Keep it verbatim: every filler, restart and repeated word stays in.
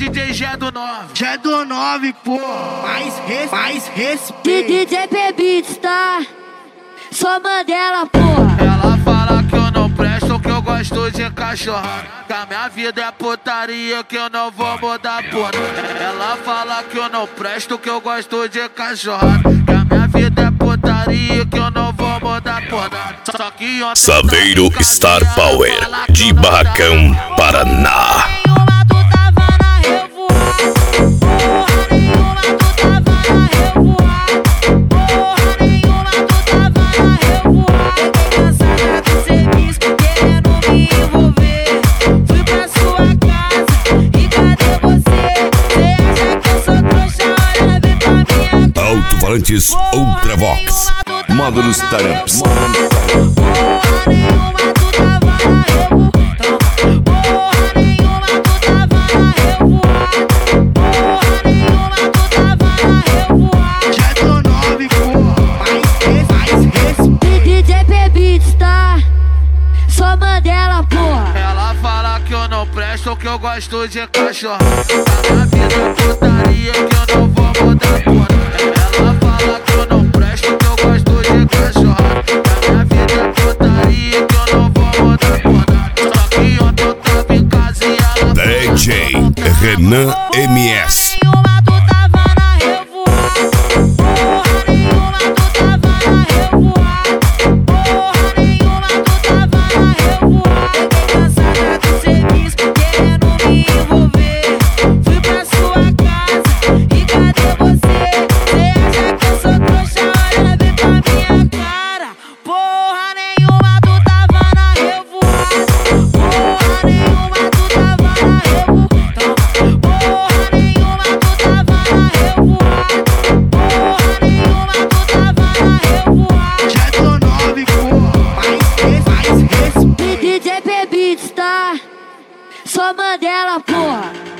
D J G do nove. G do nove, pô. Mais, res, mais respeito. D J P Beats, tá? Só Mandela, porra. Ela fala que eu não presto, que eu gosto de cachorrada, que a minha vida é putaria, que eu não vou mudar, porra. Ela fala que eu não presto, que eu gosto de cachorrada, que a minha vida é putaria, que eu não vou mudar, porra. Só que ontem Saveiro Star Power, de Barracão, Paraná. Alto-falantes Ultravox, módulos Taramps. D J P Beats, tá? Só Mandela, porra. Ela fala que eu não presto, que eu gosto de cachorrada, a minha vida é putaria, que eu não vou mudar, porra. Ela fala que eu não presto, que eu gosto de cachorrada, que a minha vida é putaria, que eu não vou mudar, porra. Só que ontem eu tava em casa e ela D J Renan M S. D J P Beats, tá? Só Mandela, porra.